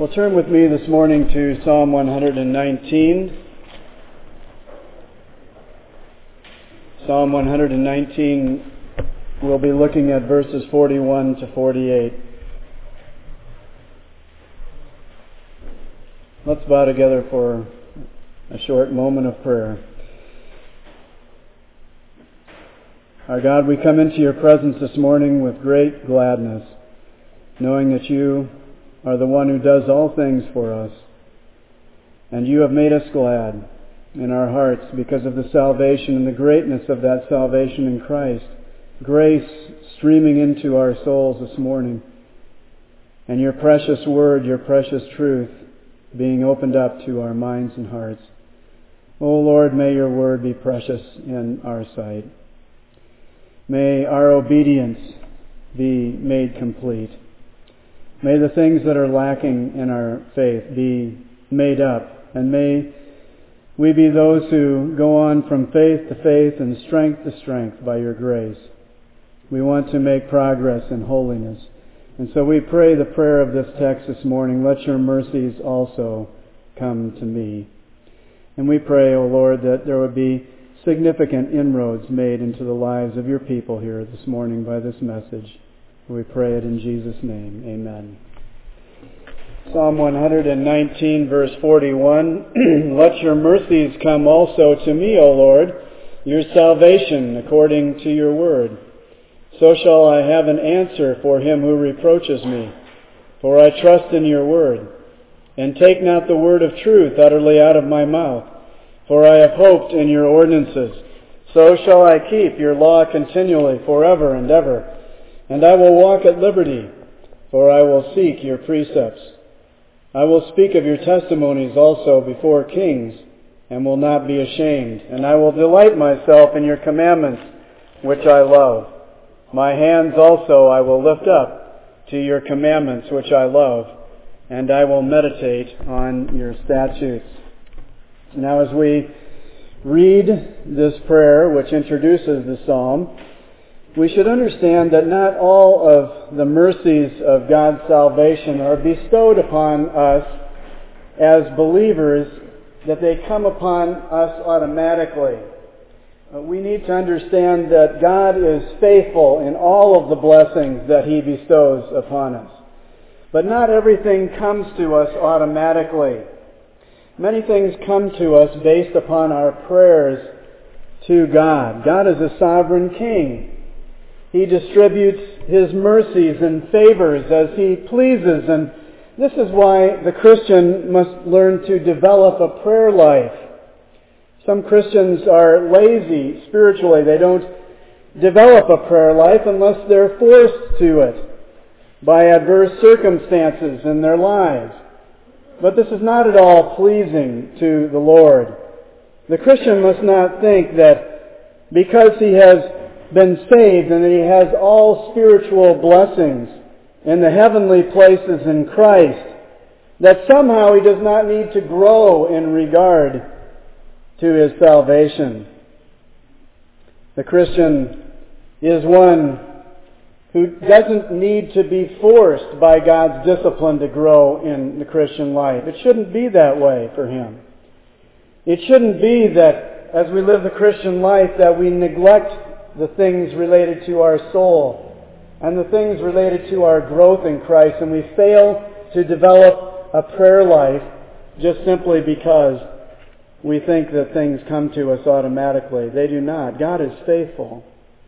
Well, turn with me this morning to Psalm 119. Psalm 119, we'll be looking at verses 41 to 48. Let's bow together for a short moment of prayer. Our God, we come into your presence this morning with great gladness, knowing that you are the one who does all things for us. And you have made us glad in our hearts because of the salvation and the greatness of that salvation in Christ. Grace streaming into our souls this morning. And your precious word, your precious truth being opened up to our minds and hearts. O Lord, may your word be precious in our sight. May our obedience be made complete. May the things that are lacking in our faith be made up, and may we be those who go on from faith to faith and strength to strength by your grace. We want to make progress in holiness. And so we pray the prayer of this text this morning, let your mercies also come to me. And we pray, O Lord, that there would be significant inroads made into the lives of your people here this morning by this message. We pray it in Jesus' name. Amen. Psalm 119, verse 41. Let your mercies come also to me, O Lord, your salvation according to your word. So shall I have an answer for him who reproaches me. For I trust in your word. And take not the word of truth utterly out of my mouth. For I have hoped in your ordinances. So shall I keep your law continually forever and ever. And I will walk at liberty, for I will seek your precepts. I will speak of your testimonies also before kings, and will not be ashamed. And I will delight myself in your commandments, which I love. My hands also I will lift up to your commandments, which I love, and I will meditate on your statutes. Now, as we read this prayer, which introduces the psalm, we should understand that not all of the mercies of God's salvation are bestowed upon us as believers, that they come upon us automatically. We need to understand that God is faithful in all of the blessings that He bestows upon us. But not everything comes to us automatically. Many things come to us based upon our prayers to God. God is a sovereign King. He distributes His mercies and favors as He pleases, and this is why the Christian must learn to develop a prayer life. Some Christians are lazy spiritually. They don't develop a prayer life unless they're forced to it by adverse circumstances in their lives. But this is not at all pleasing to the Lord. The Christian must not think that because he has been saved and that he has all spiritual blessings in the heavenly places in Christ, that somehow he does not need to grow in regard to his salvation. The Christian is one who doesn't need to be forced by God's discipline to grow in the Christian life. It shouldn't be that way for him. It shouldn't be that as we live the Christian life that we neglect the things related to our soul and the things related to our growth in Christ, and we fail to develop a prayer life just simply because we think that things come to us automatically. They do not. God is faithful.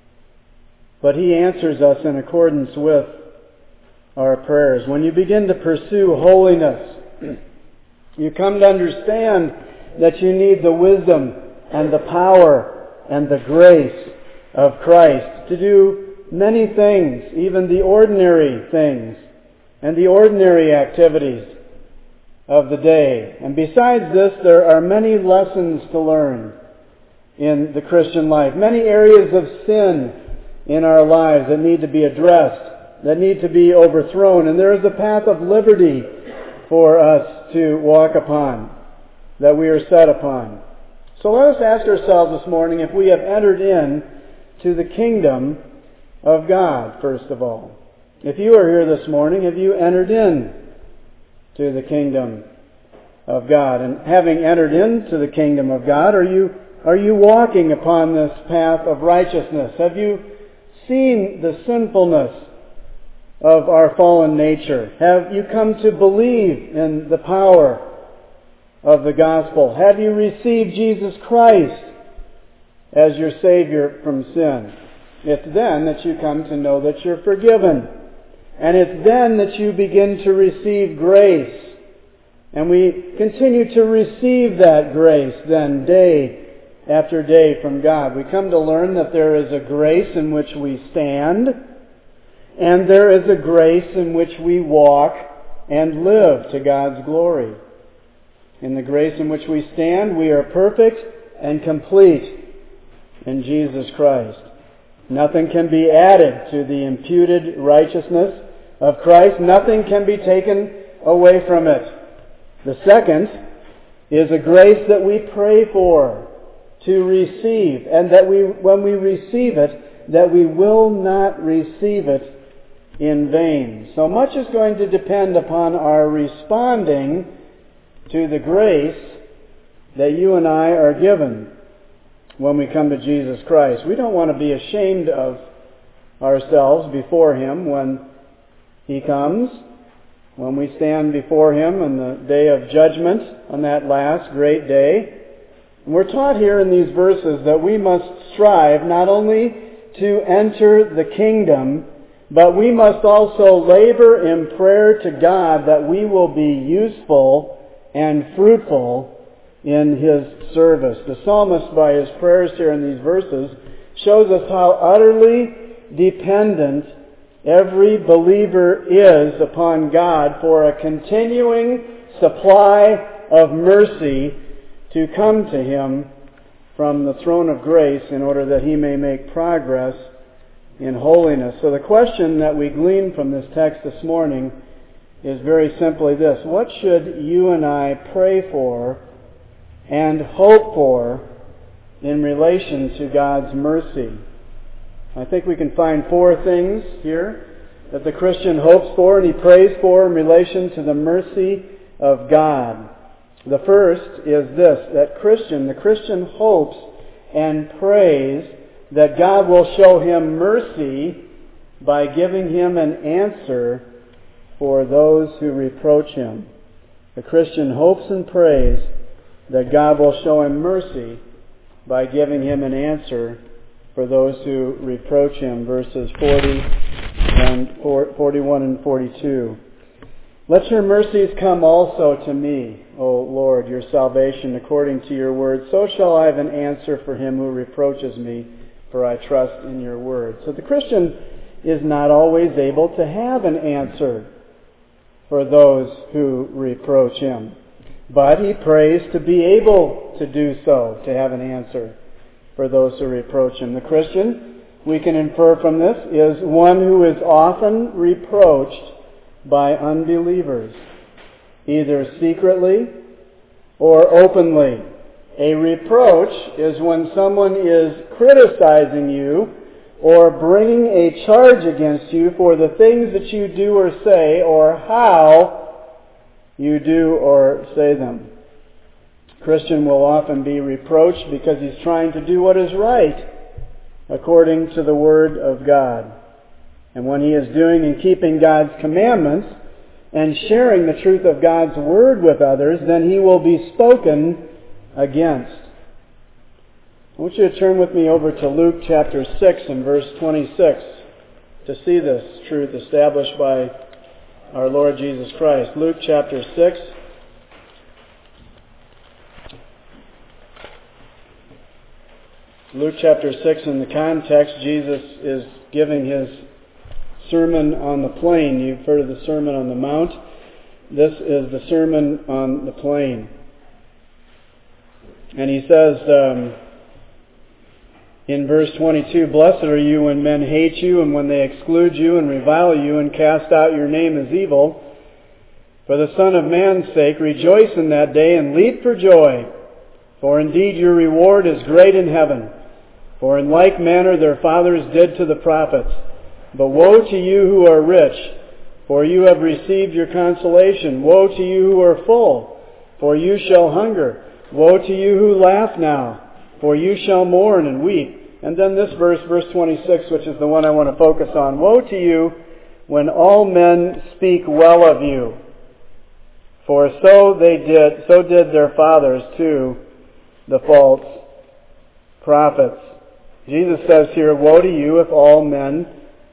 But He answers us in accordance with our prayers. When you begin to pursue holiness, you come to understand that you need the wisdom and the power and the grace of Christ to do many things, even the ordinary things and the ordinary activities of the day. And besides this, there are many lessons to learn in the Christian life, many areas of sin in our lives that need to be addressed, that need to be overthrown. And there is a path of liberty for us to walk upon, that we are set upon. So let us ask ourselves this morning if we have entered in to the kingdom of God, first of all. If you are here this morning, have you entered in to the kingdom of God? And having entered into the kingdom of God, are you walking upon this path of righteousness? Have you seen the sinfulness of our fallen nature? Have you come to believe in the power of the gospel? Have you received Jesus Christ as your Savior from sin? It's then that you come to know that you're forgiven. And it's then that you begin to receive grace. And we continue to receive that grace then day after day from God. We come to learn that there is a grace in which we stand, and there is a grace in which we walk and live to God's glory. In the grace in which we stand, we are perfect and complete in Jesus Christ. Nothing can be added to the imputed righteousness of Christ. Nothing can be taken away from it. The second is a grace that we pray for to receive, and that when we receive it, that we will not receive it in vain. So much is going to depend upon our responding to the grace that you and I are given when we come to Jesus Christ. We don't want to be ashamed of ourselves before Him when He comes, when we stand before Him on the day of judgment, on that last great day. And we're taught here in these verses that we must strive not only to enter the kingdom, but we must also labor in prayer to God that we will be useful and fruitful in His service. The psalmist, by his prayers here in these verses, shows us how utterly dependent every believer is upon God for a continuing supply of mercy to come to him from the throne of grace in order that he may make progress in holiness. So the question that we glean from this text this morning is very simply this: what should you and I pray for and hope for in relation to God's mercy? I think we can find four things here that the Christian hopes for and he prays for in relation to the mercy of God. The first is this, that the Christian hopes and prays that God will show him mercy by giving him an answer for those who reproach him. The Christian hopes and prays that God will show him mercy by giving him an answer for those who reproach him. Verses 41 and 42. Let your mercies come also to me, O Lord, your salvation, according to your word. So shall I have an answer for him who reproaches me, for I trust in your word. So the Christian is not always able to have an answer for those who reproach him. But he prays to be able to do so, to have an answer for those who reproach him. The Christian, we can infer from this, is one who is often reproached by unbelievers, either secretly or openly. A reproach is when someone is criticizing you or bringing a charge against you for the things that you do or say, or how you do or say them. A Christian will often be reproached because he's trying to do what is right according to the Word of God. And when he is doing and keeping God's commandments and sharing the truth of God's Word with others, then he will be spoken against. I want you to turn with me over to Luke chapter 6 and verse 26 to see this truth established by our Lord Jesus Christ. Luke chapter 6. Luke chapter 6, in the context, Jesus is giving his Sermon on the Plain. You've heard of the Sermon on the Mount. This is the Sermon on the Plain. And he says in verse 22, "Blessed are you when men hate you, and when they exclude you, and revile you, and cast out your name as evil. For the Son of Man's sake, rejoice in that day, and leap for joy. For indeed your reward is great in heaven. For in like manner their fathers did to the prophets. But woe to you who are rich, for you have received your consolation. Woe to you who are full, for you shall hunger. Woe to you who laugh now, for you shall mourn and weep. And then this verse, verse 26, which is the one I want to focus on. Woe to you when all men speak well of you, for so did their fathers too, the false prophets. Jesus says here, woe to you if all men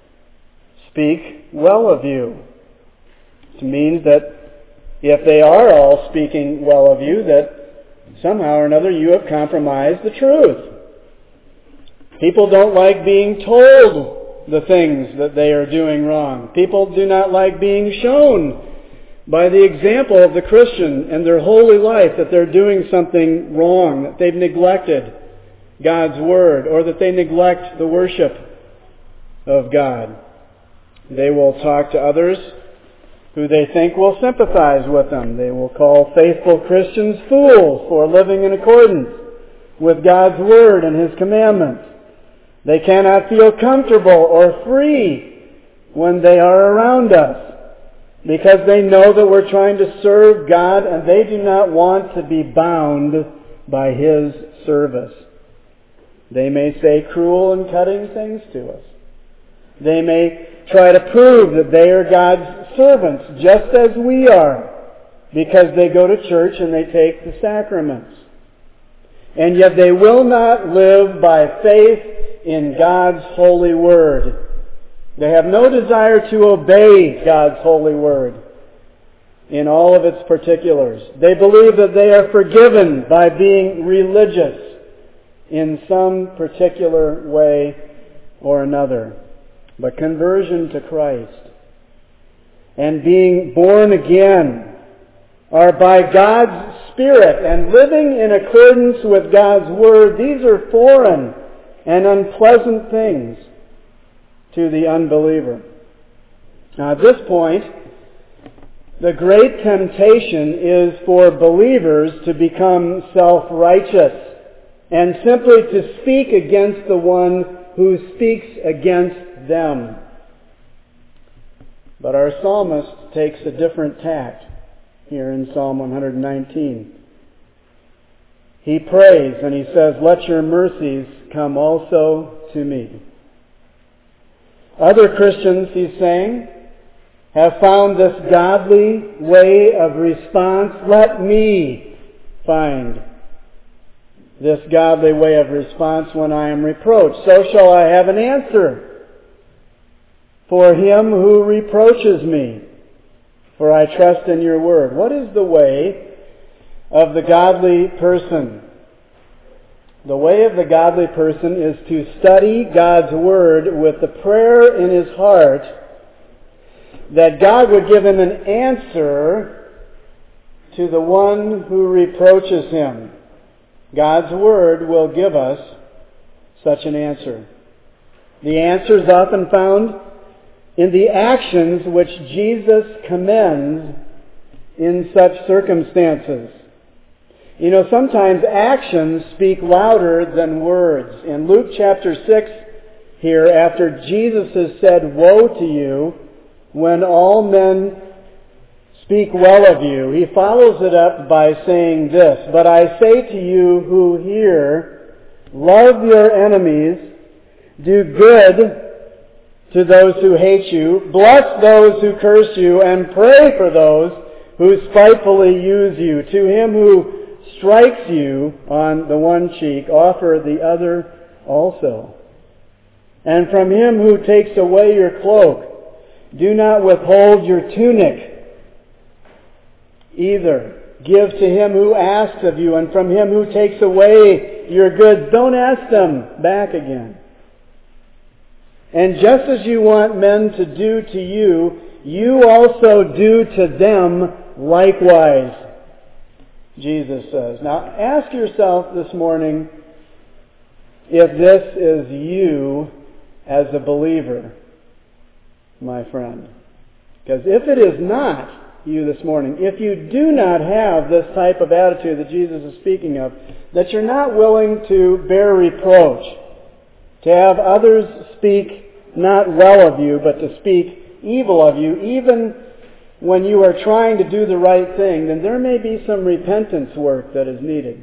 speak well of you. It means that if they are all speaking well of you, that somehow or another you have compromised the truth. People don't like being told the things that they are doing wrong. People do not like being shown by the example of the Christian and their holy life that they're doing something wrong, that they've neglected God's Word, or that they neglect the worship of God. They will talk to others who they think will sympathize with them. They will call faithful Christians fools for living in accordance with God's Word and His commandments. They cannot feel comfortable or free when they are around us because they know that we're trying to serve God and they do not want to be bound by His service. They may say cruel and cutting things to us. They may try to prove that they are God's servants, just as we are, because they go to church and they take the sacraments. And yet they will not live by faith in God's holy Word. They have no desire to obey God's holy Word in all of its particulars. They believe that they are forgiven by being religious in some particular way or another. But conversion to Christ and being born again are by God's Spirit and living in accordance with God's Word. These are foreign and unpleasant things to the unbeliever. Now at this point, the great temptation is for believers to become self-righteous and simply to speak against the one who speaks against them. But our psalmist takes a different tack here in Psalm 119. He prays and he says, let your mercies come also to me. Other Christians, he's saying, have found this godly way of response. Let me find this godly way of response when I am reproached. So shall I have an answer for him who reproaches me, for I trust in your word. What is the way of the godly person? The way of the godly person is to study God's word with the prayer in his heart that God would give him an answer to the one who reproaches him. God's Word will give us such an answer. The answer is often found in the actions which Jesus commends in such circumstances. You know, sometimes actions speak louder than words. In Luke chapter 6 here, after Jesus has said, woe to you when all men speak well of you, he follows it up by saying this, but I say to you who hear, love your enemies, do good to those who hate you, bless those who curse you, and pray for those who spitefully use you. To him who strikes you on the one cheek, offer the other also. And from him who takes away your cloak, do not withhold your tunic either. Give to him who asks of you, and from him who takes away your goods, don't ask them back again. And just as you want men to do to you, you also do to them likewise, Jesus says. Now ask yourself this morning if this is you as a believer, my friend. Because if it is not you this morning, if you do not have this type of attitude that Jesus is speaking of, that you're not willing to bear reproach, to have others speak not well of you, but to speak evil of you, even when you are trying to do the right thing, then there may be some repentance work that is needed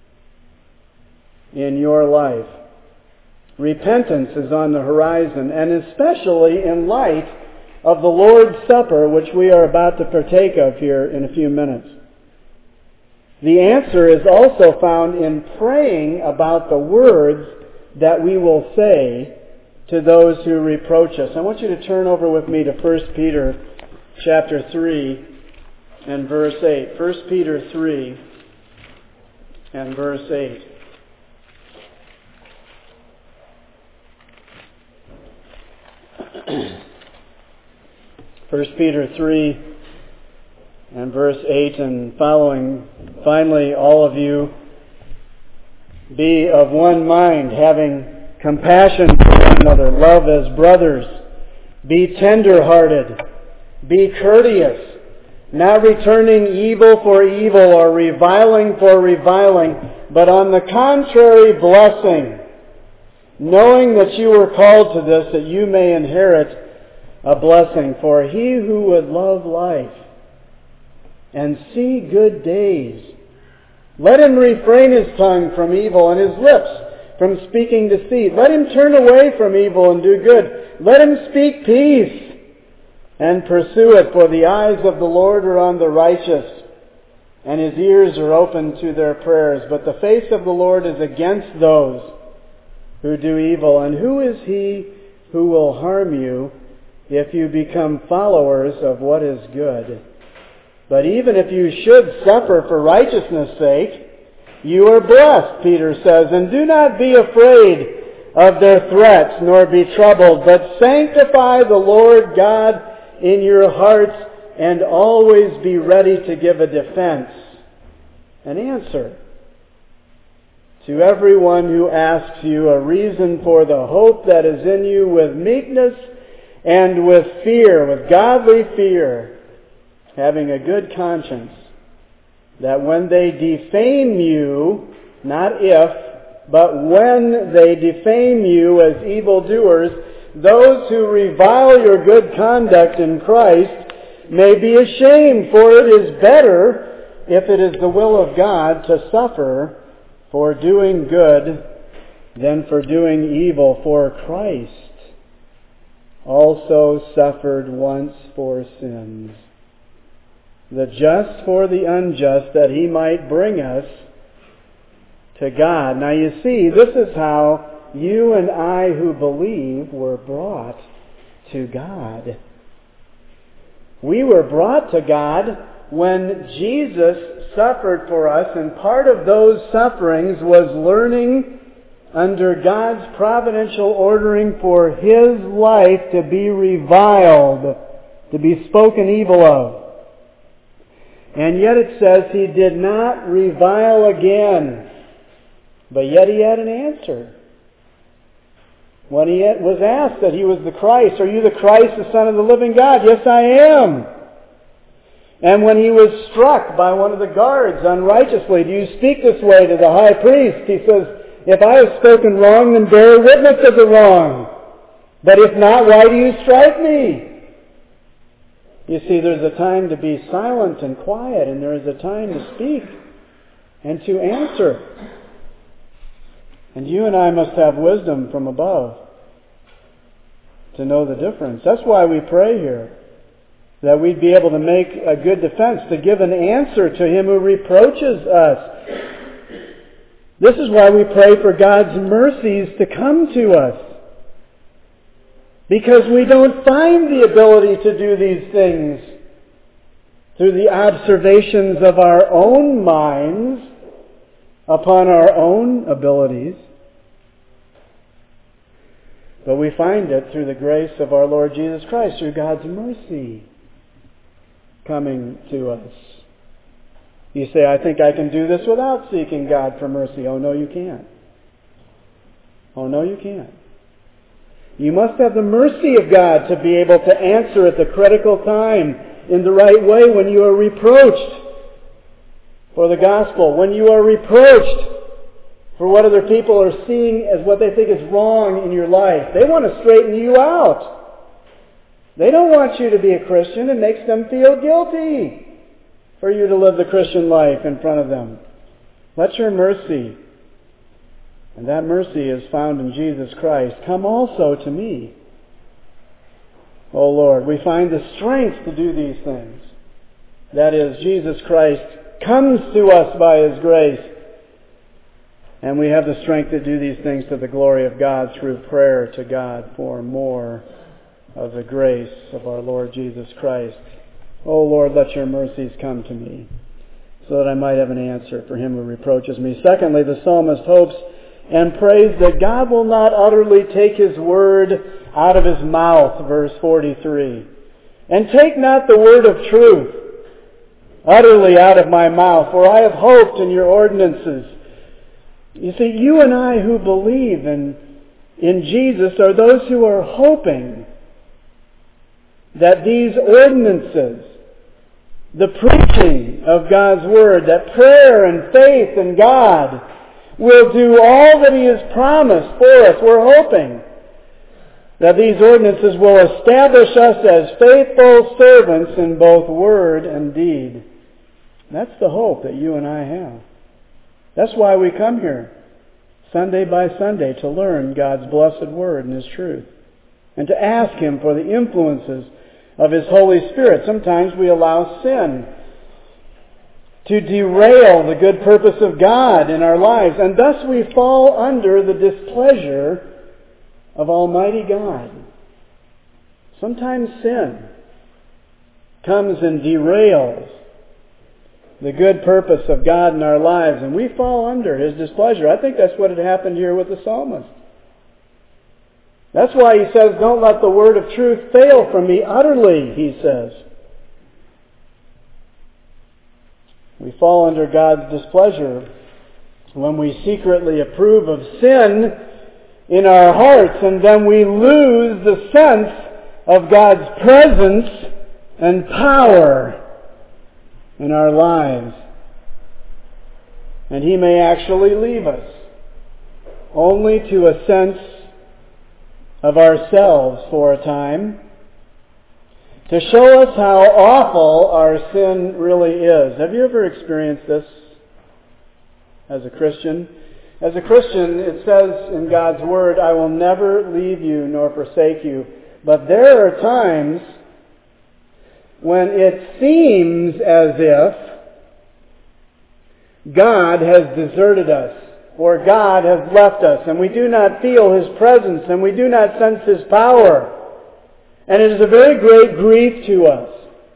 in your life. Repentance is on the horizon, and especially in light of the Lord's Supper, which we are about to partake of here in a few minutes. The answer is also found in praying about the words that we will say to those who reproach us. I want you to turn over with me to 1 Peter chapter 3 and verse 8. 1 Peter 3 and verse 8. 1 Peter 3 and verse 8 and following. Finally, all of you, be of one mind, having compassion for one another, love as brothers, be tender-hearted, be courteous, not returning evil for evil or reviling for reviling, but on the contrary blessing, knowing that you were called to this, that you may inherit a blessing. For he who would love life and see good days, let him refrain his tongue from evil and his lips from speaking deceit. Let him turn away from evil and do good. Let him speak peace and pursue it. For the eyes of the Lord are on the righteous, and his ears are open to their prayers. But the face of the Lord is against those who do evil. And who is he who will harm you if you become followers of what is good? But even if you should suffer for righteousness' sake, you are blessed, Peter says, and do not be afraid of their threats, nor be troubled, but sanctify the Lord God in your hearts, and always be ready to give a defense, an answer to everyone who asks you a reason for the hope that is in you, with meekness and with fear, with godly fear, having a good conscience, that when they defame you, not if, but when they defame you as evildoers, those who revile your good conduct in Christ may be ashamed, for it is better, if it is the will of God, to suffer for doing good than for doing evil. For Christ also suffered once for sins, the just for the unjust, that he might bring us to God. Now you see, this is how you and I who believe were brought to God. We were brought to God when Jesus suffered for us, and part of those sufferings was learning under God's providential ordering for his life to be reviled, to be spoken evil of. And yet it says he did not revile again. But yet he had an answer. When he was asked that he was the Christ, "Are you the Christ, the Son of the living God?" "Yes, I am." And when he was struck by one of the guards unrighteously, "Do you speak this way to the high priest?" he says, "If I have spoken wrong, then bear witness of the wrong. But if not, why do you strike me?" You see, there's a time to be silent and quiet, and there is a time to speak and to answer. And you and I must have wisdom from above to know the difference. That's why we pray here, that we'd be able to make a good defense, to give an answer to him who reproaches us. This is why we pray for God's mercies to come to us, because we don't find the ability to do these things through the observations of our own minds upon our own abilities. But we find it through the grace of our Lord Jesus Christ, through God's mercy coming to us. You say, "I think I can do this without seeking God for mercy." Oh, no, you can't. Oh, no, you can't. You must have the mercy of God to be able to answer at the critical time in the right way when you are reproached for the gospel, when you are reproached for what other people are seeing as what they think is wrong in your life. They want to straighten you out. They don't want you to be a Christian. It makes them feel guilty for you to live the Christian life in front of them. Let your mercy, and that mercy is found in Jesus Christ, come also to me. O Lord, we find the strength to do these things. That is, Jesus Christ comes to us by His grace, and we have the strength to do these things to the glory of God through prayer to God for more of the grace of our Lord Jesus Christ. O Lord, let your mercies come to me, so that I might have an answer for him who reproaches me. Secondly, the psalmist hopes and prays that God will not utterly take His word out of his mouth, verse 43. And take not the word of truth utterly out of my mouth, for I have hoped in your ordinances. You see, you and I who believe in Jesus are those who are hoping that these ordinances, the preaching of God's Word, that prayer and faith in God will do all that He has promised for us. We're hoping that these ordinances will establish us as faithful servants in both word and deed. That's the hope that you and I have. That's why we come here Sunday by Sunday to learn God's blessed Word and His truth, and to ask Him for the influences of His Holy Spirit. Sometimes we allow sin to derail the good purpose of God in our lives, and thus we fall under the displeasure of Almighty God. Sometimes sin comes and derails the good purpose of God in our lives, and we fall under His displeasure. I think that's what had happened here with the psalmist. That's why he says, don't let the word of truth fail from me utterly, he says. We fall under God's displeasure when we secretly approve of sin in our hearts, and then we lose the sense of God's presence and power in our lives. And He may actually leave us only to a sense of ourselves for a time, to show us how awful our sin really is. Have you ever experienced this as a Christian? As a Christian, it says in God's Word, I will never leave you nor forsake you. But there are times when it seems as if God has deserted us, or God has left us, and we do not feel His presence, and we do not sense His power. And it is a very great grief to us.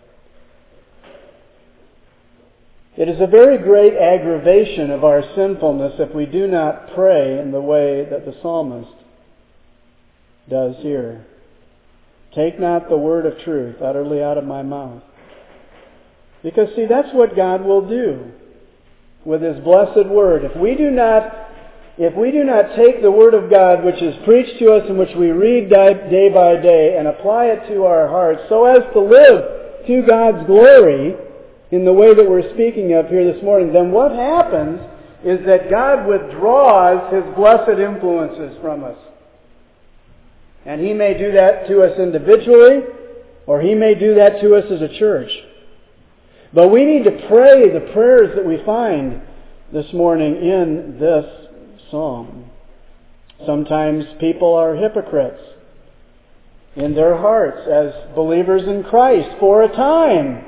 It is a very great aggravation of our sinfulness if we do not pray in the way that the psalmist does here. Take not the word of truth utterly out of my mouth. Because, see, that's what God will do with His blessed Word. If we do not take the Word of God, which is preached to us and which we read day by day, and apply it to our hearts so as to live to God's glory in the way that we're speaking of here this morning, then what happens is that God withdraws His blessed influences from us. And He may do that to us individually, or He may do that to us as a church. But we need to pray the prayers that we find this morning in this psalm. Sometimes people are hypocrites in their hearts as believers in Christ for a time,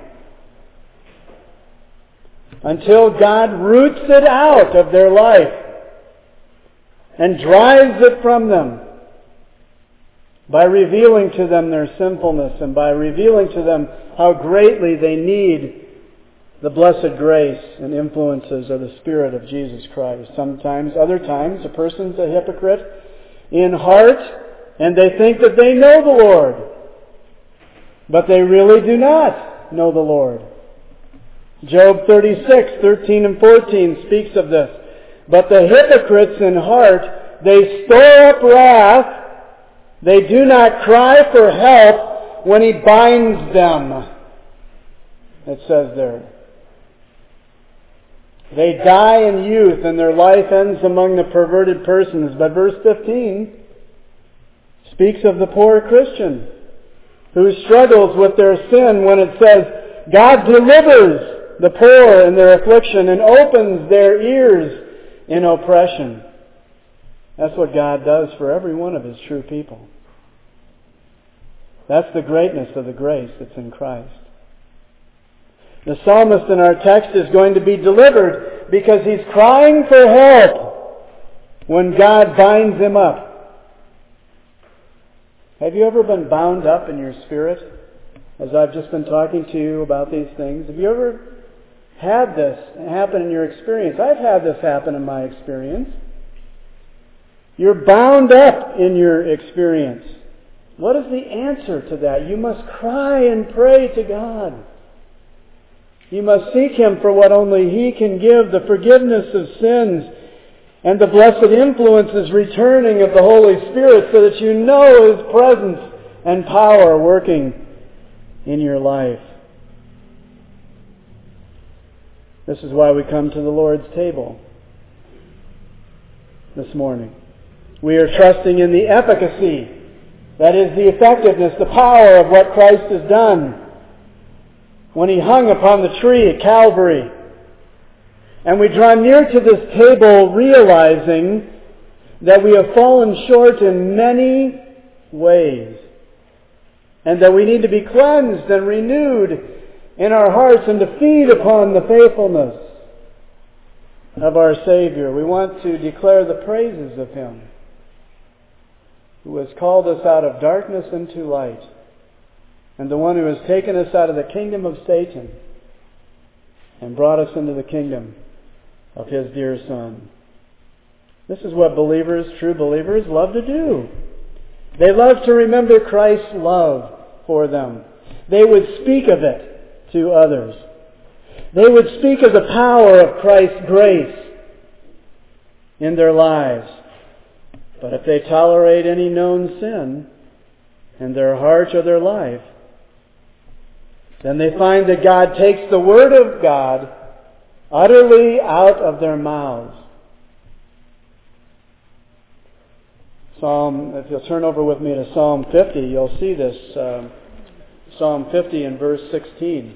until God roots it out of their life and drives it from them by revealing to them their sinfulness and by revealing to them how greatly they need the blessed grace and influences of the Spirit of Jesus Christ. Sometimes, other times, a person's a hypocrite in heart, and they think that they know the Lord, but they really do not know the Lord. Job 36:13 and 14 speaks of this. But the hypocrites in heart, they store up wrath. They do not cry for help when He binds them. It says there. They die in youth and their life ends among the perverted persons. But verse 15 speaks of the poor Christian who struggles with their sin when it says, God delivers the poor in their affliction and opens their ears in oppression. That's what God does for every one of His true people. That's the greatness of the grace that's in Christ. The psalmist in our text is going to be delivered because he's crying for help when God binds him up. Have you ever been bound up in your spirit as I've just been talking to you about these things? Have you ever had this happen in your experience? I've had this happen in my experience. You're bound up in your experience. What is the answer to that? You must cry and pray to God. You must seek Him for what only He can give, the forgiveness of sins and the blessed influences returning of the Holy Spirit so that you know His presence and power working in your life. This is why we come to the Lord's table this morning. We are trusting in the efficacy, that is the effectiveness, the power of what Christ has done when He hung upon the tree at Calvary. And we draw near to this table realizing that we have fallen short in many ways and that we need to be cleansed and renewed in our hearts and to feed upon the faithfulness of our Savior. We want to declare the praises of Him who has called us out of darkness into light, and the one who has taken us out of the kingdom of Satan and brought us into the kingdom of His dear Son. This is what believers, true believers, love to do. They love to remember Christ's love for them. They would speak of it to others. They would speak of the power of Christ's grace in their lives. But if they tolerate any known sin in their heart or their life, then they find that God takes the Word of God utterly out of their mouths. If you'll turn over with me to Psalm 50, you'll see this. Psalm 50 and verse 16.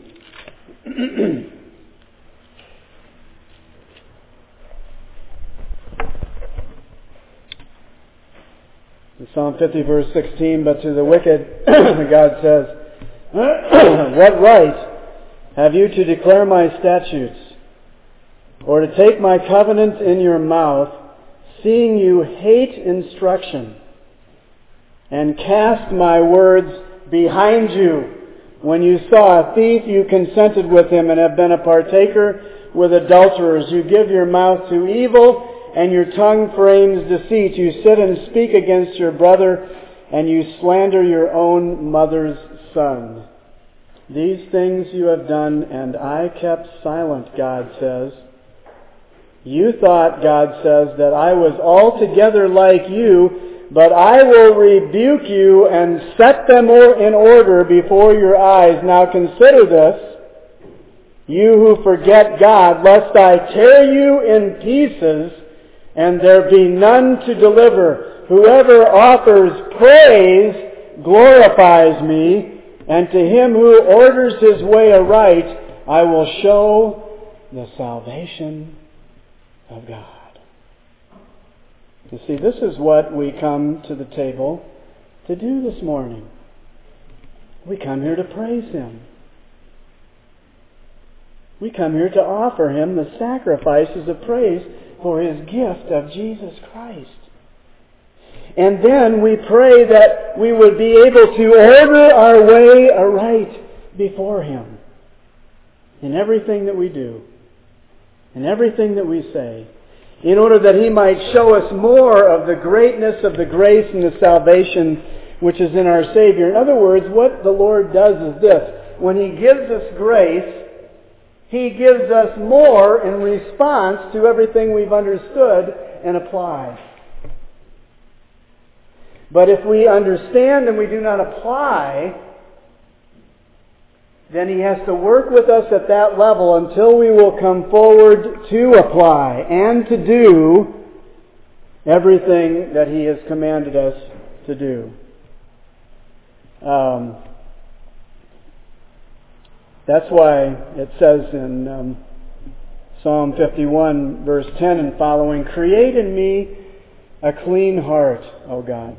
In Psalm 50 verse 16, but to the wicked, God says, what right have you to declare my statutes, or to take my covenant in your mouth, seeing you hate instruction, and cast my words behind you? When you saw a thief, you consented with him, and have been a partaker with adulterers. You give your mouth to evil, and your tongue frames deceit. You sit and speak against your brother, and you slander your own mother's son. These things you have done, and I kept silent, God says. You thought, God says, that I was altogether like you, but I will rebuke you and set them in order before your eyes. Now consider this, you who forget God, lest I tear you in pieces, and there be none to deliver. Whoever offers praise glorifies me, and to him who orders his way aright, I will show the salvation of God. You see, this is what we come to the table to do this morning. We come here to praise Him. We come here to offer Him the sacrifices of praise for His gift of Jesus Christ. And then we pray that we would be able to order our way aright before Him in everything that we do, in everything that we say, in order that He might show us more of the greatness of the grace and the salvation which is in our Savior. In other words, what the Lord does is this. When He gives us grace, He gives us more in response to everything we've understood and applied. But if we understand and we do not apply, then He has to work with us at that level until we will come forward to apply and to do everything that He has commanded us to do. That's why it says in Psalm 51, verse 10 and following, "Create in me a clean heart, O God,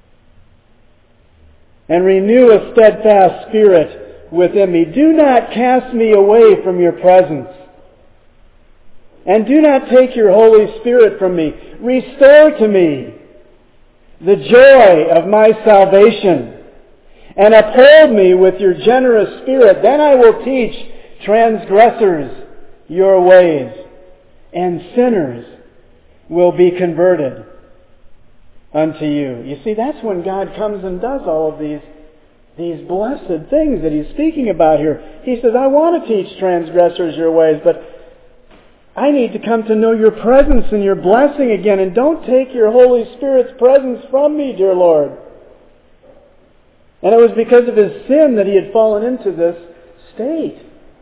and renew a steadfast spirit within me. Do not cast me away from your presence, and do not take your Holy Spirit from me. Restore to me the joy of my salvation, and uphold me with your generous spirit. Then I will teach transgressors your ways, and sinners will be converted unto you." You see, that's when God comes and does all of these blessed things that He's speaking about here. He says, "I want to teach transgressors your ways, but I need to come to know your presence and your blessing again, and don't take your Holy Spirit's presence from me, dear Lord." And it was because of his sin that he had fallen into this state.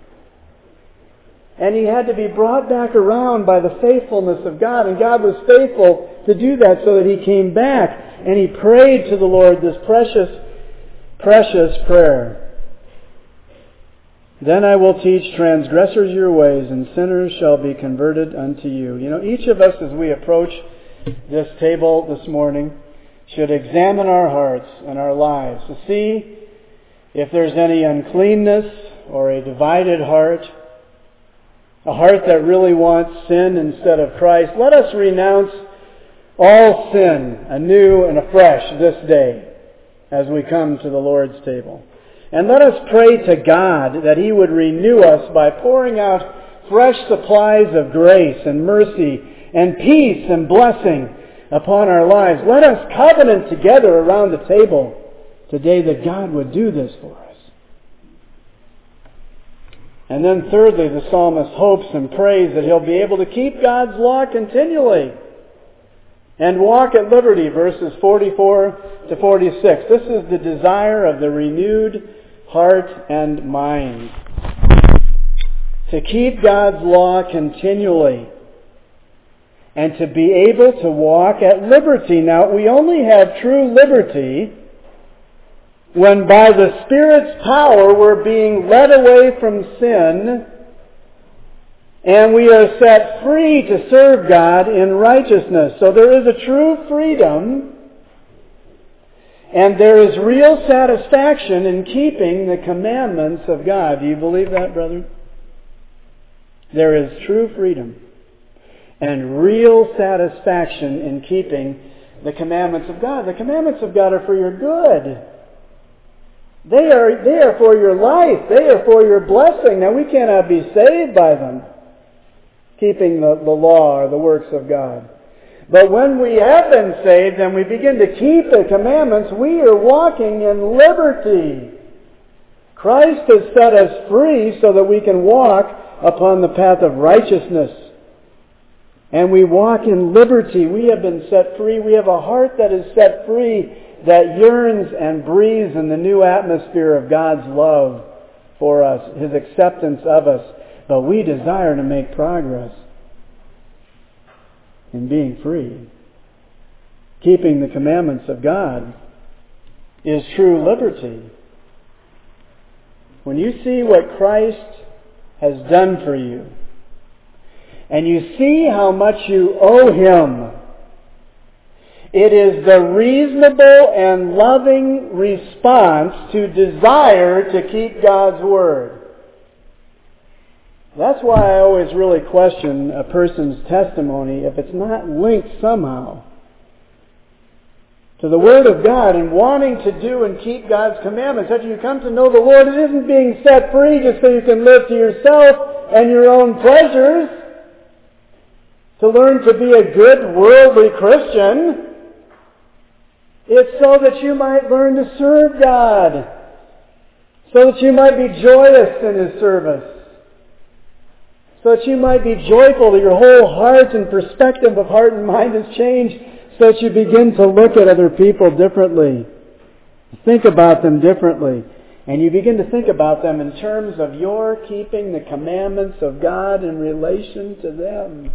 And he had to be brought back around by the faithfulness of God. And God was faithful to do that, so that he came back and he prayed to the Lord this precious, precious prayer. "Then I will teach transgressors your ways, and sinners shall be converted unto you." You know, each of us, as we approach this table this morning, should examine our hearts and our lives to see if there's any uncleanness or a divided heart, a heart that really wants sin instead of Christ. Let us renounce all sin anew and afresh this day as we come to the Lord's table. And let us pray to God that He would renew us by pouring out fresh supplies of grace and mercy and peace and blessing upon our lives. Let us covenant together around the table today that God would do this for us. And then thirdly, the psalmist hopes and prays that he'll be able to keep God's law continually and walk at liberty, verses 44 to 46. This is the desire of the renewed heart and mind, to keep God's law continually and to be able to walk at liberty. Now, we only have true liberty when by the Spirit's power we're being led away from sin and we are set free to serve God in righteousness. So there is a true freedom and there is real satisfaction in keeping the commandments of God. Do you believe that, brother? There is true freedom and real satisfaction in keeping the commandments of God. The commandments of God are for your good. They are for your life. They are for your blessing. Now, we cannot be saved by them, keeping the law or the works of God. But when we have been saved and we begin to keep the commandments, we are walking in liberty. Christ has set us free so that we can walk upon the path of righteousness. And we walk in liberty. We have been set free. We have a heart that is set free, that yearns and breathes in the new atmosphere of God's love for us, His acceptance of us. But we desire to make progress in being free. Keeping the commandments of God is true liberty. When you see what Christ has done for you, and you see how much you owe Him, it is the reasonable and loving response to desire to keep God's Word. That's why I always really question a person's testimony if it's not linked somehow to the Word of God and wanting to do and keep God's commandments. After you come to know the Lord, it isn't being set free just so you can live to yourself and your own pleasures, to learn to be a good worldly Christian. It's so that you might learn to serve God, so that you might be joyous in His service, so that you might be joyful, that your whole heart and perspective of heart and mind has changed, so that you begin to look at other people differently, think about them differently, and you begin to think about them in terms of your keeping the commandments of God in relation to them.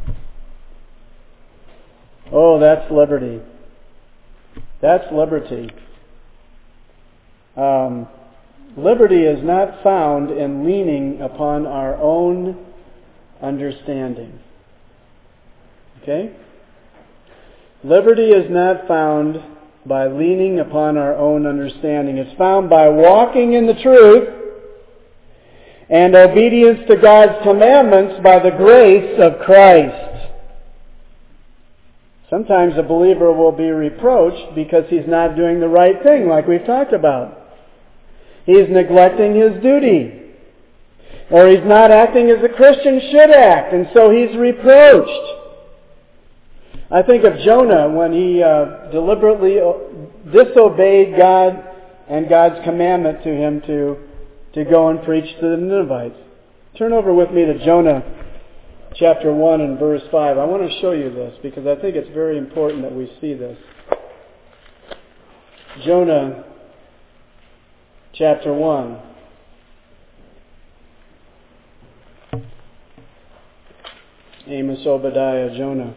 Oh, that's liberty. That's liberty. Liberty is not found in leaning upon our own understanding. Okay? Liberty is not found by leaning upon our own understanding. It's found by walking in the truth and obedience to God's commandments by the grace of Christ. Sometimes a believer will be reproached because he's not doing the right thing, like we've talked about. He's neglecting his duty. Or he's not acting as a Christian should act, and so he's reproached. I think of Jonah when he deliberately disobeyed God and God's commandment to him to go and preach to the Ninevites. Turn over with me to Jonah chapter 1 and verse 5. I want to show you this because I think it's very important that we see this. Jonah chapter 1. Amos, Obadiah, Jonah.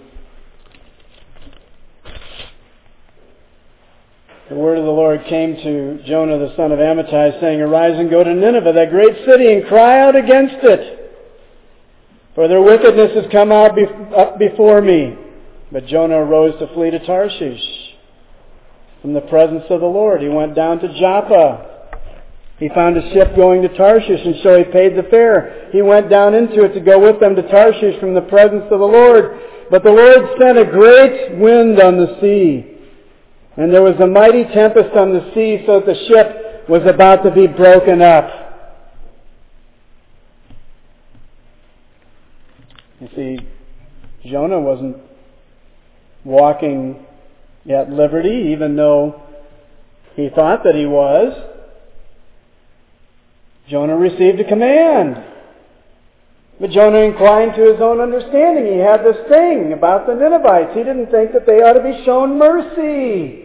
The word of the Lord came to Jonah the son of Amittai, saying, Arise and go to Nineveh, that great city, and cry out against it. For their wickedness has come up before me. But Jonah arose to flee to Tarshish from the presence of the Lord. He went down to Joppa. He found a ship going to Tarshish, and so he paid the fare. He went down into it to go with them to Tarshish from the presence of the Lord. But the Lord sent a great wind on the sea, and there was a mighty tempest on the sea, so that the ship was about to be broken up. You see, Jonah wasn't walking at liberty, even though he thought that he was. Jonah received a command. But Jonah inclined to his own understanding. He had this thing about the Ninevites. He didn't think that they ought to be shown mercy.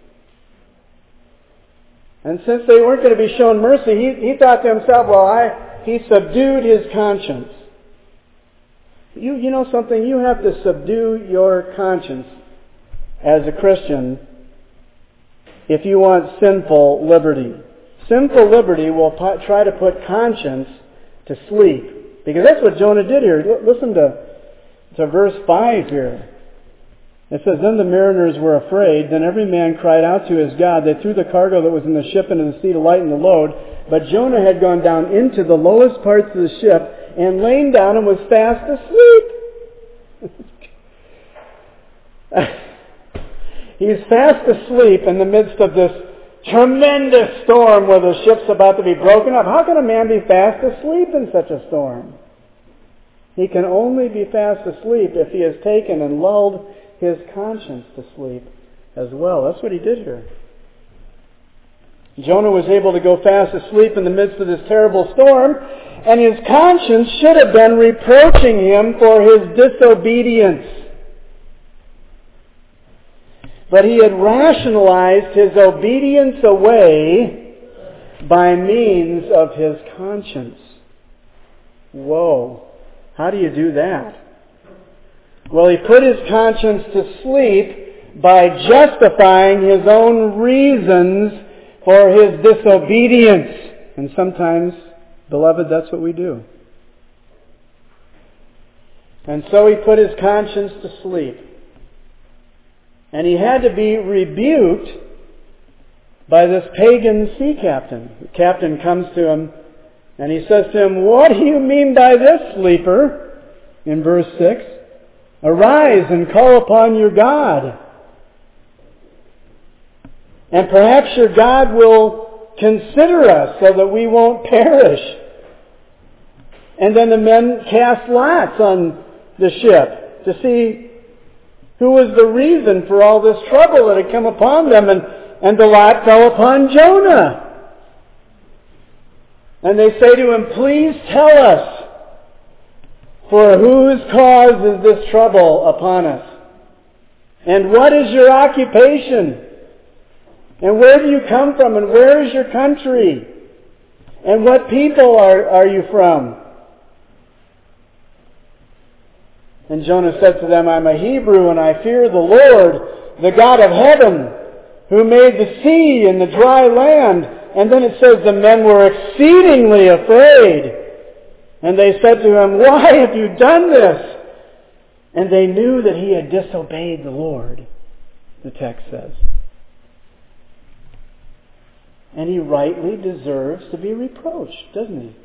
And since they weren't going to be shown mercy, he thought to himself, he subdued his conscience. You know something? You have to subdue your conscience as a Christian if you want sinful liberty. Sinful liberty will try to put conscience to sleep. Because that's what Jonah did here. Listen to verse 5 here. It says, Then the mariners were afraid. Then every man cried out to his God. They threw the cargo that was in the ship into the sea to lighten the load. But Jonah had gone down into the lowest parts of the ship and lain down and was fast asleep. He's fast asleep in the midst of this tremendous storm where the ship's about to be broken up. How can a man be fast asleep in such a storm? He can only be fast asleep if he has taken and lulled his conscience to sleep as well. That's what he did here. Jonah was able to go fast asleep in the midst of this terrible storm, and his conscience should have been reproaching him for his disobedience. But he had rationalized his obedience away by means of his conscience. Whoa. How do you do that? Well, he put his conscience to sleep by justifying his own reasons for his disobedience. And sometimes, beloved, that's what we do. And so he put his conscience to sleep. And he had to be rebuked by this pagan sea captain. The captain comes to him and he says to him, What do you mean by this, sleeper? In verse 6, Arise and call upon your God. And perhaps your God will consider us so that we won't perish. And then the men cast lots on the ship to see who was the reason for all this trouble that had come upon them, and the lot fell upon Jonah. And they say to him, Please tell us, for whose cause is this trouble upon us? And what is your occupation? And where do you come from? And where is your country? And what people are you from? And Jonah said to them, I'm a Hebrew, and I fear the Lord, the God of heaven, who made the sea and the dry land. And then it says the men were exceedingly afraid. And they said to him, "Why have you done this?" And they knew that he had disobeyed the Lord, the text says. And he rightly deserves to be reproached, doesn't he?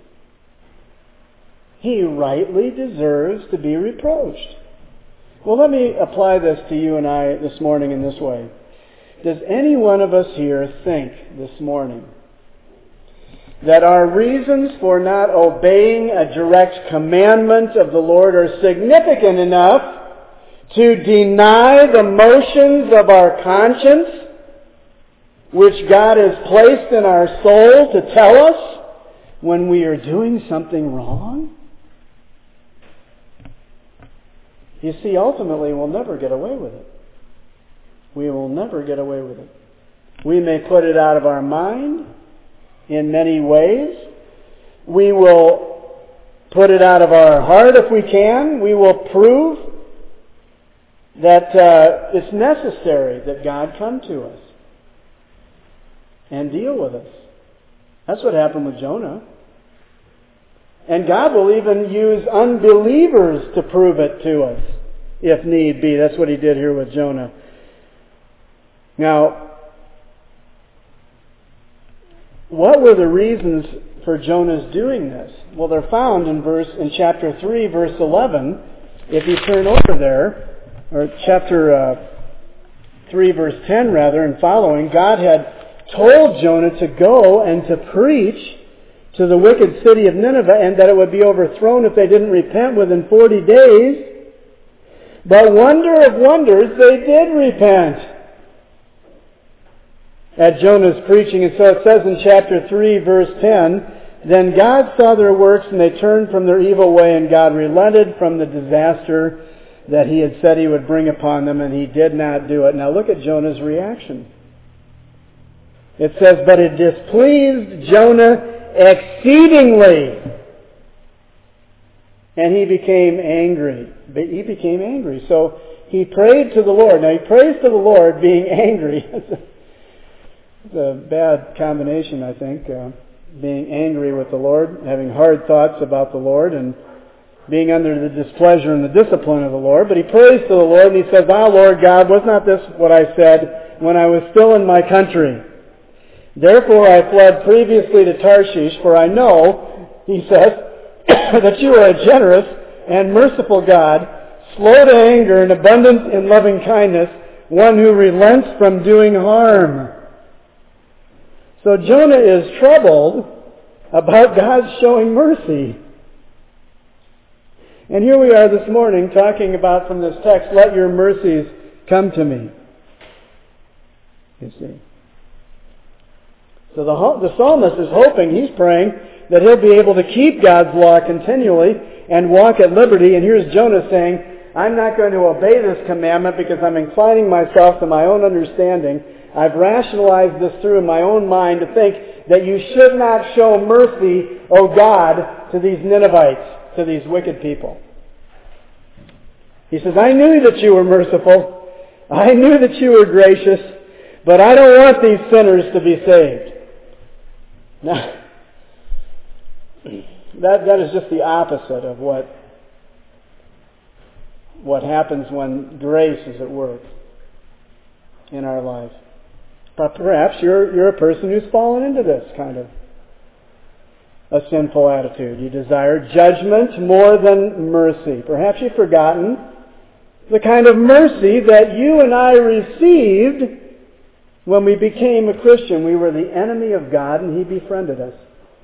He rightly deserves to be reproached. Well, let me apply this to you and I this morning in this way. Does any one of us here think this morning that our reasons for not obeying a direct commandment of the Lord are significant enough to deny the motions of our conscience, which God has placed in our soul to tell us when we are doing something wrong? You see, ultimately we'll never get away with it. We will never get away with it. We may put it out of our mind in many ways. We will put it out of our heart if we can. We will prove that it's necessary that God come to us and deal with us. That's what happened with Jonah. And God will even use unbelievers to prove it to us, if need be. That's what He did here with Jonah. Now, what were the reasons for Jonah's doing this? Well, they're found in chapter 3, verse 11. If you turn over there, or chapter 3, verse 10 rather, and following, God had told Jonah to go and to preach to the wicked city of Nineveh, and that it would be overthrown if they didn't repent within 40 days. But wonder of wonders, they did repent at Jonah's preaching. And so it says in chapter 3, verse 10, "Then God saw their works, and they turned from their evil way, and God relented from the disaster that He had said He would bring upon them, and He did not do it." Now look at Jonah's reaction. It says, "But it displeased Jonah exceedingly, and he became angry." He became angry. So he prayed to the Lord. Now he prays to the Lord being angry. It's a bad combination, I think. Being angry with the Lord, having hard thoughts about the Lord, and being under the displeasure and the discipline of the Lord. But he prays to the Lord, and he says, "Ah, Lord God, was not this what I said when I was still in my country? Therefore I fled previously to Tarshish, for I know," he says, "that you are a generous and merciful God, slow to anger and abundant in loving kindness, one who relents from doing harm." So Jonah is troubled about God showing mercy. And here we are this morning talking about from this text, "Let your mercies come to me." You see. So the psalmist is hoping, he's praying, that he'll be able to keep God's law continually and walk at liberty. And here's Jonah saying, "I'm not going to obey this commandment because I'm inclining myself to my own understanding. I've rationalized this through in my own mind to think that you should not show mercy, O God, to these Ninevites, to these wicked people." He says, "I knew that you were merciful. I knew that you were gracious, but I don't want these sinners to be saved." Now, that is just the opposite of what happens when grace is at work in our life. But perhaps you're a person who's fallen into this kind of a sinful attitude. You desire judgment more than mercy. Perhaps you've forgotten the kind of mercy that you and I received when we became a Christian. We were the enemy of God, and He befriended us.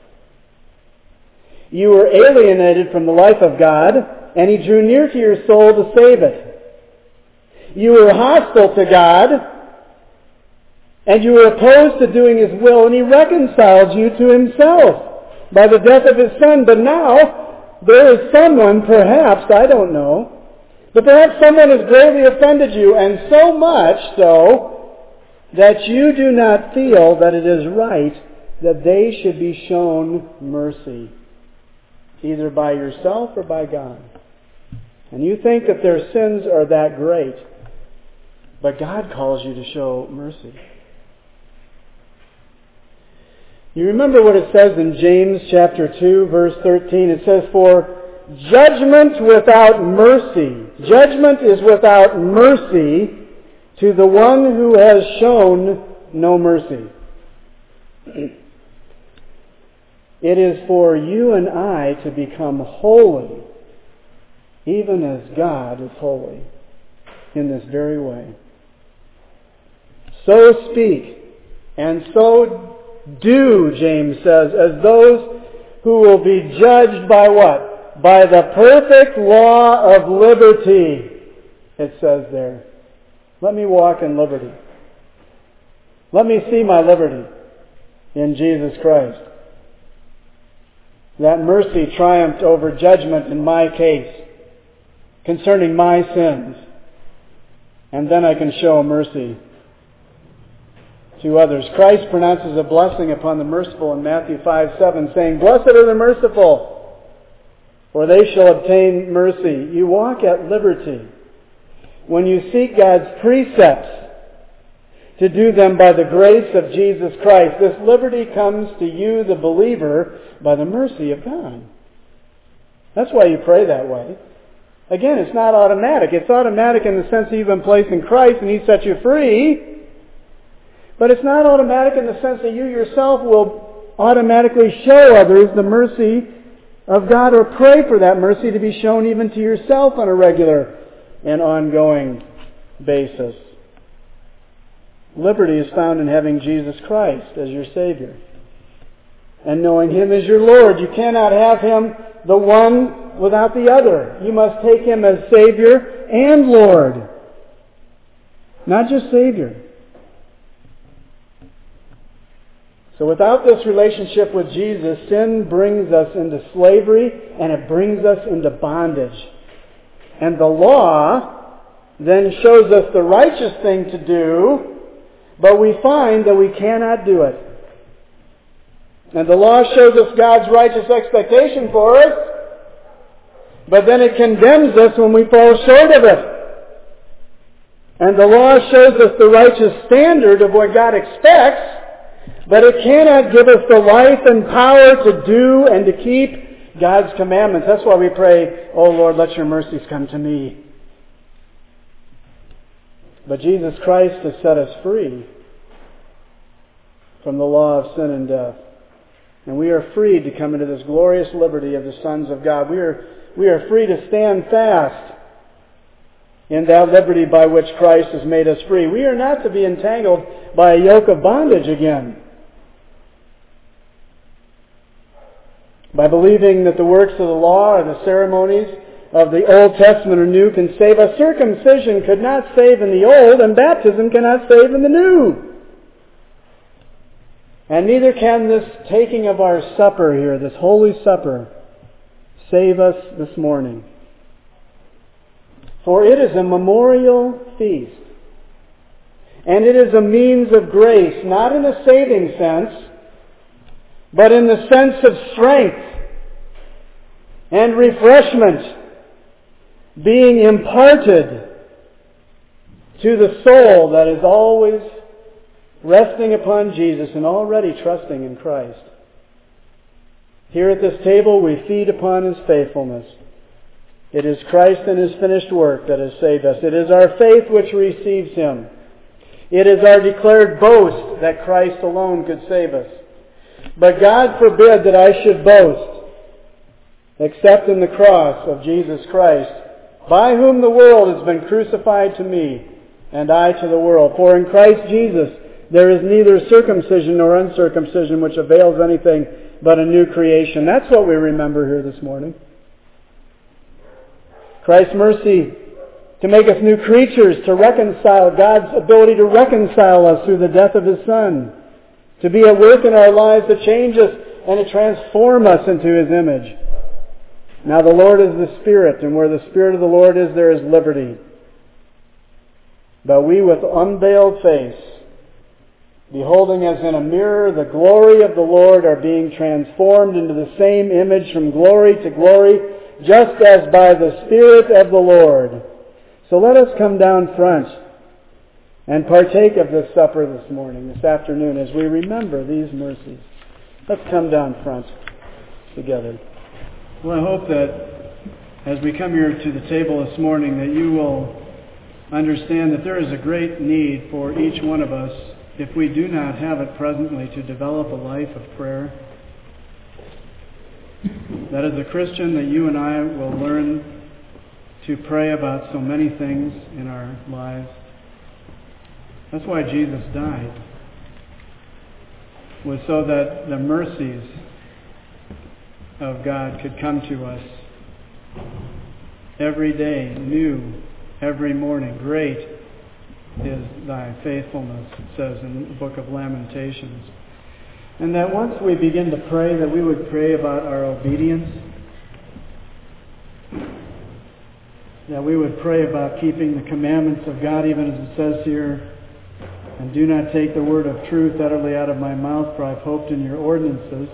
You were alienated from the life of God, and He drew near to your soul to save it. You were hostile to God, and you were opposed to doing His will, and He reconciled you to Himself by the death of His Son. But now, there is someone, perhaps, I don't know, but perhaps someone has greatly offended you, and so much so that you do not feel that it is right that they should be shown mercy, either by yourself or by God. And you think that their sins are that great, but God calls you to show mercy. You remember what it says in James chapter 2, verse 13. It says, "For judgment without mercy, judgment is without mercy to the one who has shown no mercy." It is for you and I to become holy, even as God is holy, in this very way. "So speak, and so do," James says, "as those who will be judged by what? By the perfect law of liberty," it says there. Let me walk in liberty. Let me see my liberty in Jesus Christ. That mercy triumphed over judgment in my case concerning my sins. And then I can show mercy to others. Christ pronounces a blessing upon the merciful in Matthew 5:7, saying, "Blessed are the merciful, for they shall obtain mercy." You walk at liberty when you seek God's precepts to do them by the grace of Jesus Christ. This liberty comes to you, the believer, by the mercy of God. That's why you pray that way. Again, it's not automatic. It's automatic in the sense that you've been placed in Christ and He set you free. But it's not automatic in the sense that you yourself will automatically show others the mercy of God or pray for that mercy to be shown even to yourself on a regular and ongoing basis. Liberty is found in having Jesus Christ as your Savior and knowing Him as your Lord. You cannot have Him, the one, without the other. You must take Him as Savior and Lord. Not just Savior. So without this relationship with Jesus, sin brings us into slavery and it brings us into bondage. And the law then shows us the righteous thing to do, but we find that we cannot do it. And the law shows us God's righteous expectation for us, but then it condemns us when we fall short of it. And the law shows us the righteous standard of what God expects, but it cannot give us the life and power to do and to keep God's commandments. That's why we pray, "Oh Lord, let your mercies come to me." But Jesus Christ has set us free from the law of sin and death. And we are free to come into this glorious liberty of the sons of God. We are free to stand fast in that liberty by which Christ has made us free. We are not to be entangled by a yoke of bondage again. By believing that the works of the law or the ceremonies of the Old Testament or New can save us. Circumcision could not save in the Old, and baptism cannot save in the New. And neither can this taking of our supper here, this Holy Supper, save us this morning. For it is a memorial feast. And it is a means of grace, not in a saving sense, but in the sense of strength and refreshment being imparted to the soul that is always resting upon Jesus and already trusting in Christ. Here at this table we feed upon His faithfulness. It is Christ and His finished work that has saved us. It is our faith which receives Him. It is our declared boast that Christ alone could save us. But God forbid that I should boast, except in the cross of Jesus Christ, by whom the world has been crucified to me, and I to the world. For in Christ Jesus there is neither circumcision nor uncircumcision which avails anything, but a new creation. That's what we remember here this morning. Christ's mercy to make us new creatures, to reconcile, God's ability to reconcile us through the death of His Son, to be at work in our lives to change us and to transform us into His image. Now the Lord is the Spirit, and where the Spirit of the Lord is, there is liberty. But we with unveiled face, beholding as in a mirror the glory of the Lord, are being transformed into the same image from glory to glory, just as by the Spirit of the Lord. So let us come down front and partake of this supper this morning, this afternoon, as we remember these mercies. Let's come down front together. Well, I hope that as we come here to the table this morning that you will understand that there is a great need for each one of us, if we do not have it presently, to develop a life of prayer. That as a Christian, that you and I will learn to pray about so many things in our lives. That's why Jesus died, was so that the mercies of God could come to us every day, new, every morning. Great is thy faithfulness, it says in the book of Lamentations. And that once we begin to pray, that we would pray about our obedience, that we would pray about keeping the commandments of God, even as it says here, and do not take the word of truth utterly out of my mouth, for I've hoped in your ordinances.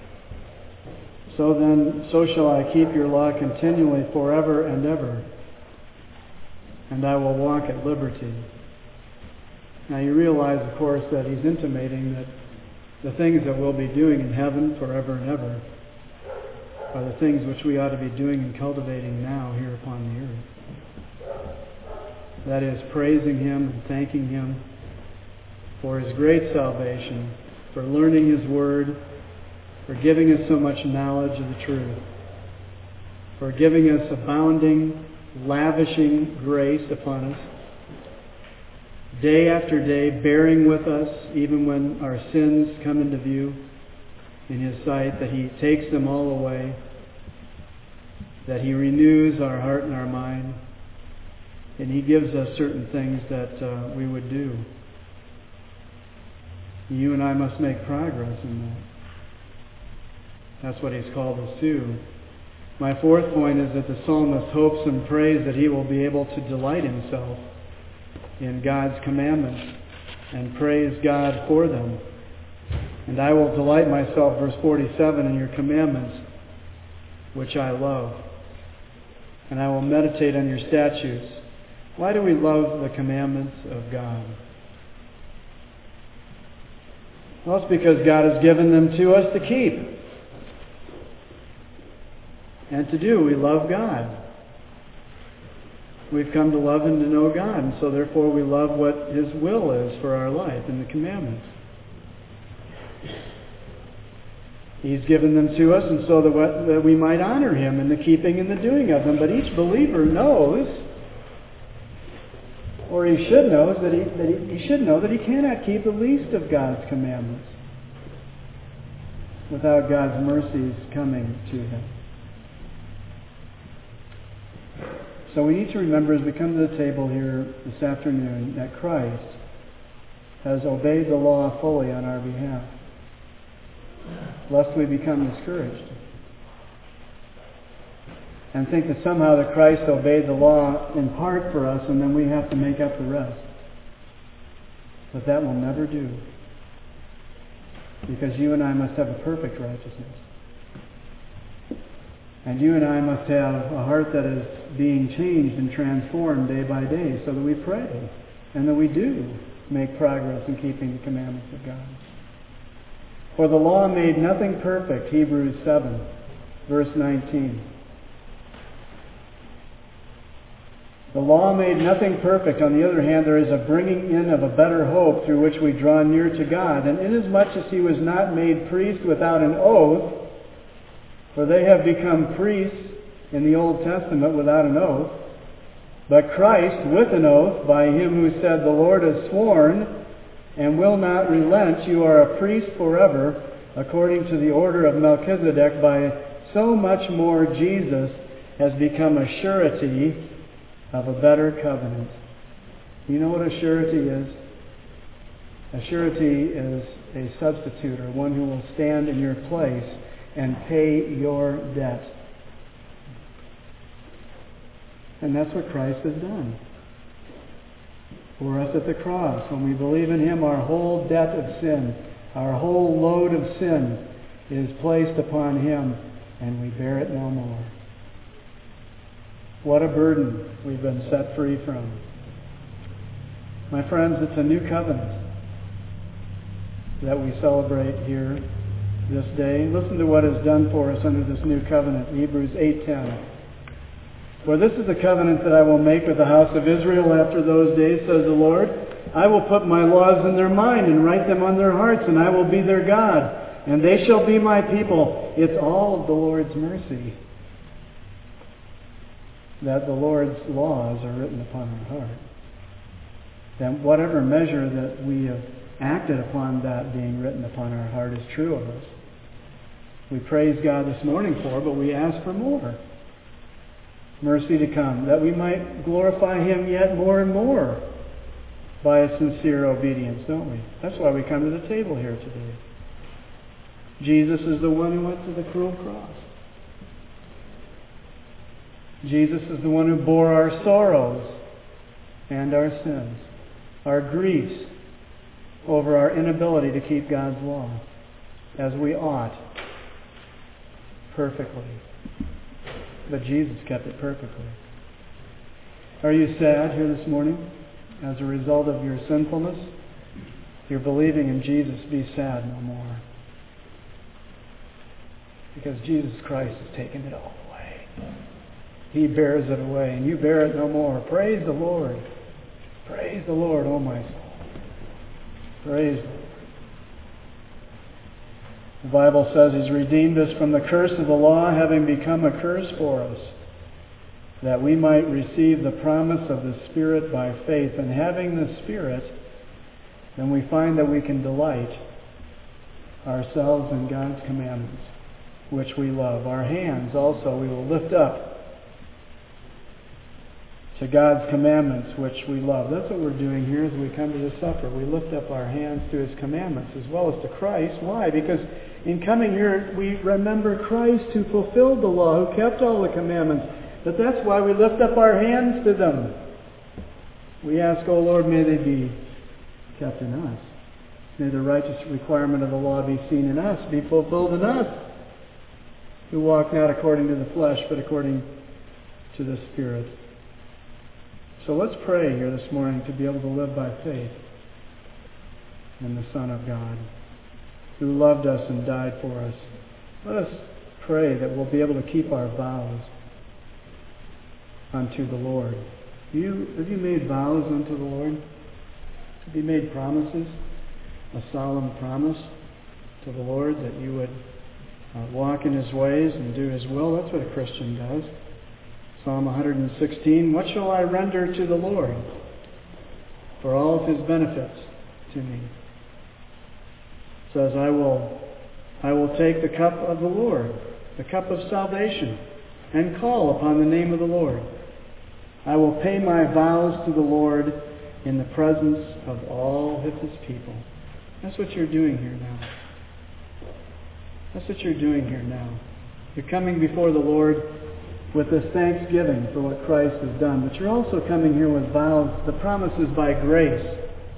So shall I keep your law continually forever and ever, and I will walk at liberty. Now you realize, of course, that he's intimating that the things that we'll be doing in heaven forever and ever are the things which we ought to be doing and cultivating now here upon the earth. That is, praising him and thanking him for his great salvation, for learning his word, for giving us so much knowledge of the truth, for giving us abounding, lavishing grace upon us, day after day, bearing with us even when our sins come into view in his sight, that he takes them all away, that he renews our heart and our mind, and he gives us certain things that we would do. You and I must make progress in that. That's what he's called us to. My fourth point is that the psalmist hopes and prays that he will be able to delight himself in God's commandments and praise God for them. And I will delight myself, verse 47, in your commandments, which I love. And I will meditate on your statutes. Why do we love the commandments of God? Well, it's because God has given them to us to keep and to do. We love God. We've come to love and to know God, and so therefore we love what his will is for our life in the commandments. He's given them to us, and so that we might honor him in the keeping and the doing of them. But each believer knows, or he should know, that he cannot keep the least of God's commandments without God's mercies coming to him. So we need to remember as we come to the table here this afternoon that Christ has obeyed the law fully on our behalf, lest we become discouraged and think that somehow that Christ obeyed the law in part for us and then we have to make up the rest. But that will never do, because you and I must have a perfect righteousness. And you and I must have a heart that is being changed and transformed day by day, so that we pray and that we do make progress in keeping the commandments of God. For the law made nothing perfect, Hebrews 7, verse 19. The law made nothing perfect. On the other hand, there is a bringing in of a better hope through which we draw near to God. And inasmuch as he was not made priest without an oath, for they have become priests in the Old Testament without an oath, but Christ with an oath by him who said, the Lord has sworn and will not relent, you are a priest forever, according to the order of Melchizedek, by so much more Jesus has become a surety of a better covenant. You know what a surety is? A surety is a substitute, or one who will stand in your place and pay your debt. And that's what Christ has done for us at the cross. When we believe in him, our whole debt of sin, our whole load of sin is placed upon him, and we bear it no more. What a burden we've been set free from. My friends, it's a new covenant that we celebrate here this day. Listen to what is done for us under this new covenant, Hebrews 8:10. For this is the covenant that I will make with the house of Israel after those days, says the Lord. I will put my laws in their mind and write them on their hearts, and I will be their God, and they shall be my people. It's all of the Lord's mercy that the Lord's laws are written upon our heart. That whatever measure that we have acted upon that being written upon our heart is true of us. We praise God this morning for, but we ask for more. Mercy to come, that we might glorify Him yet more and more by a sincere obedience, don't we? That's why we come to the table here today. Jesus is the one who went to the cruel cross. Jesus is the one who bore our sorrows and our sins, our griefs over our inability to keep God's law as we ought perfectly. But Jesus kept it perfectly. Are you sad here this morning as a result of your sinfulness? If you're believing in Jesus, be sad no more. Because Jesus Christ has taken it all away. He bears it away, and you bear it no more. Praise the Lord. Praise the Lord, O my soul. Praise the Lord. The Bible says He's redeemed us from the curse of the law, having become a curse for us, that we might receive the promise of the Spirit by faith. And having the Spirit, then we find that we can delight ourselves in God's commandments, which we love. Our hands also we will lift up to God's commandments, which we love. That's what we're doing here as we come to the supper. We lift up our hands to His commandments as well as to Christ. Why? Because in coming here, we remember Christ who fulfilled the law, who kept all the commandments. But that's why we lift up our hands to them. We ask, O Lord, may they be kept in us. May the righteous requirement of the law be seen in us, be fulfilled in us, who walk not according to the flesh, but according to the Spirit. So let's pray here this morning to be able to live by faith in the Son of God, who loved us and died for us. Let us pray that we'll be able to keep our vows unto the Lord. Have you made vows unto the Lord? Have you made promises? A solemn promise to the Lord that you would walk in His ways and do His will? That's what a Christian does. Psalm 116, what shall I render to the Lord for all of His benefits to me? It says, I will take the cup of the Lord, the cup of salvation, and call upon the name of the Lord. I will pay my vows to the Lord in the presence of all of His people. That's what you're doing here now. That's what you're doing here now. You're coming before the Lord with this thanksgiving for what Christ has done. But you're also coming here with vows, the promises by grace,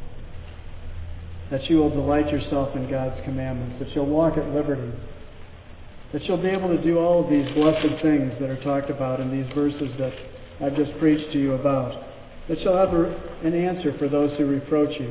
that you will delight yourself in God's commandments, that you'll walk at liberty, that you'll be able to do all of these blessed things that are talked about in these verses that I've just preached to you about, that you'll have an answer for those who reproach you,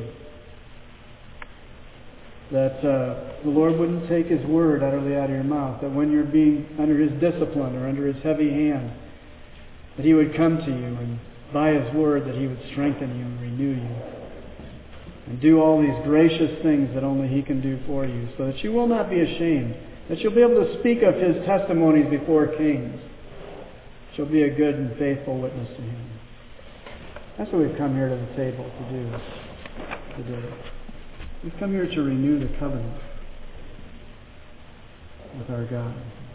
that the Lord wouldn't take His word utterly out of your mouth, that when you're being under His discipline or under His heavy hand, that He would come to you and by His word that He would strengthen you and renew you and do all these gracious things that only He can do for you, so that you will not be ashamed, that you'll be able to speak of His testimonies before kings, that you'll be a good and faithful witness to Him. That's what we've come here to the table to do today. We've come here to renew the covenant with our God.